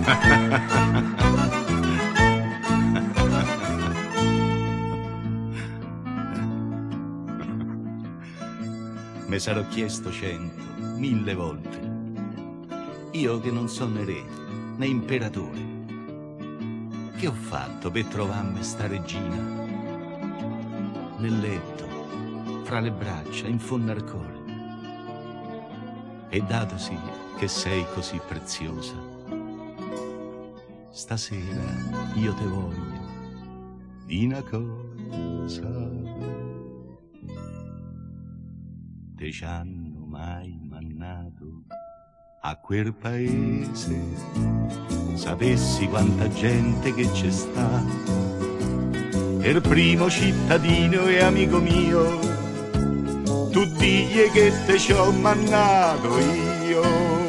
Me sarò chiesto 100, 1000 volte. Io che non sono né re né imperatore, che ho fatto per trovarmi sta regina? Nel letto, fra le braccia, in fondo al cuore. E datosi che sei così preziosa, stasera io te voglio di una cosa. Te ci hanno mai mannato a quel paese? Sapessi quanta gente che c'è sta. Il primo cittadino e amico mio, tu digli che te ci ho mannato io.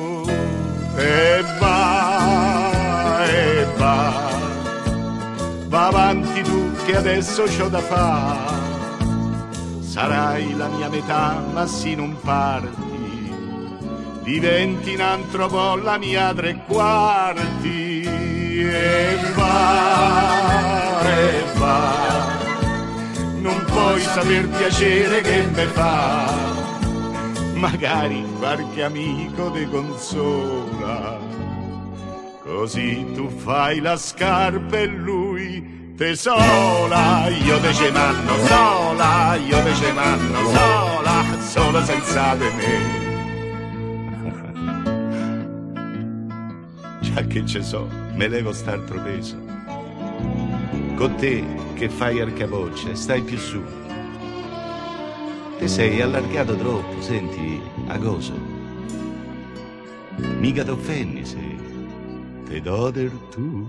E va, va avanti tu che adesso c'ho da fare. Sarai la mia metà, ma sì non parti, diventi un altro po' la mia 3/4. E va, non puoi saper piacere che me fa, magari qualche amico te consola, così tu fai la scarpa e lui te sola. Io te ce manno sola, io te ce manno sola, sola senza di me. Già che ce so, me levo st'altro peso. Con te che fai al capoccia e stai più su, te sei allargato troppo, senti, a coso. Mica t'offendi se te do del tu.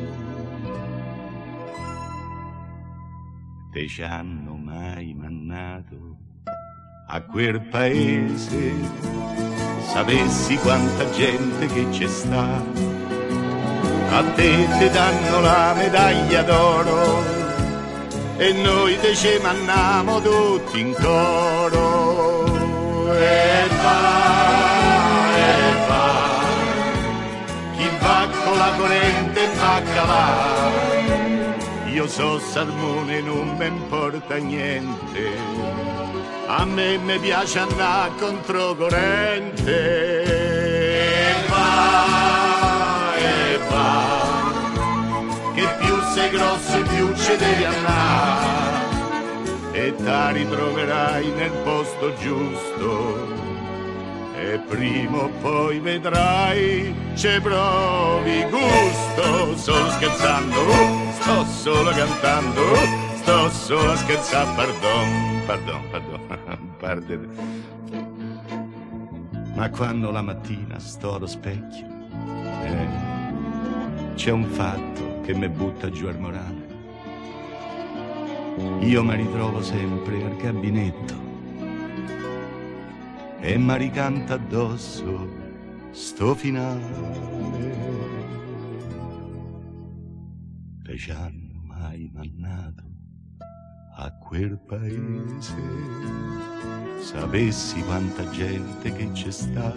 Te ci hanno mai mannato a quel paese? Sapessi quanta gente che c'è sta. A te te danno la medaglia d'oro e noi te ci manniamo tutti in coro. E va, chi va con la corrente va a calare. Io so salmone, non mi importa niente, a me mi piace andare controcorrente. E va, che più sei grosso più ci devi andare, e ti ritroverai nel posto giusto, e prima o poi vedrai ci provi gusto. Solo scherzando, sto solo cantando, sto solo a scherzare, pardon. Ma quando la mattina sto allo specchio, c'è un fatto che mi butta giù al morale. Io mi ritrovo sempre al gabinetto e mi ricanta addosso sto finale. Te ci hanno mai mannato a quel paese? Sapessi quanta gente che c'è sta,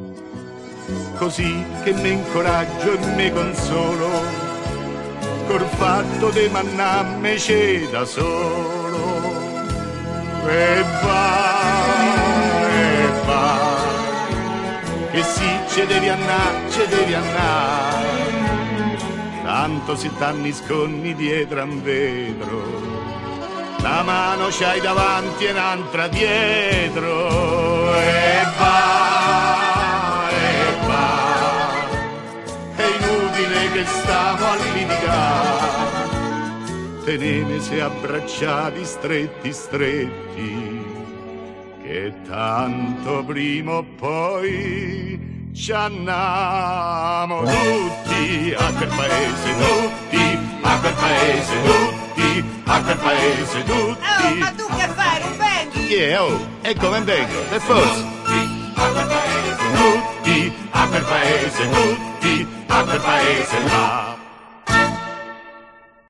così che mi incoraggio e mi consolo col fatto di mannarmi c'è da solo. E va, che sì, ci devi andare, tanto se t'anni sconni dietro a un vetro, una mano c'hai davanti e un'altra dietro. E va, è inutile che stiamo a litigare, tenemesi abbracciati stretti, che tanto prima o poi ci andiamo tutti a quel paese, tutti a quel paese, tutti a quel paese, tutti. Ma tu che fai, Rubendi? Yeah, e come vengo? Per forza. Tutti a quel paese, tutti a quel paese là.